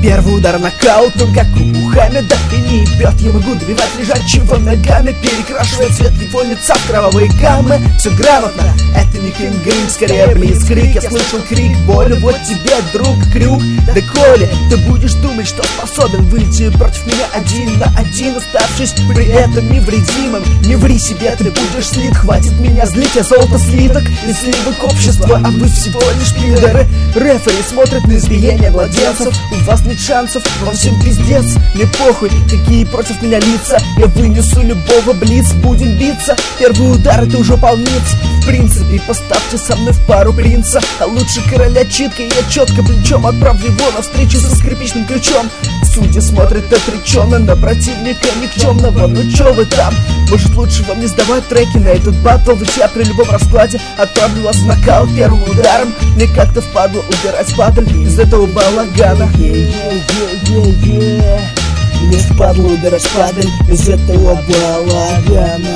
Первый удар нокаут, он как у Мухаммеда и не бьет. Я могу добивать лежачего ногами, перекрашивая цвет его лица в кровавые гаммы. Все грамотно, это не Кинг-Ринг, скорее блицкрик. Я слышал крик боли, вот тебе, друг, крюк. Да коли ты будешь думать, что способен выйти против меня один на один, оставшись при этом невредимым, не ври себе, ты будешь слит. Хватит меня злить, я золото слиток и сливок общества, а вы всего лишь пидоры. Рефери смотрят на избиение младенцев, у вас нет шансов, вам всем пиздец. Мне похуй, какие против меня лица, я вынесу любого блиц, будем биться. Первый удар, это уже полниц. В принципе, поставьте со мной в пару принца, а лучше короля читка. Я четко плечом отправлю его навстречу со скрипичным ключом. Судьи смотрят отреченно на противника никчемного. Ну чё вы там? Может лучше вам не сдавать треки на этот баттл, ведь я при любом раскладе отправлю вас в нокаут первым ударом. Мне как-то впадло убирать падаль из этого балагана. Мне впадло убирать падаль из этого балагана.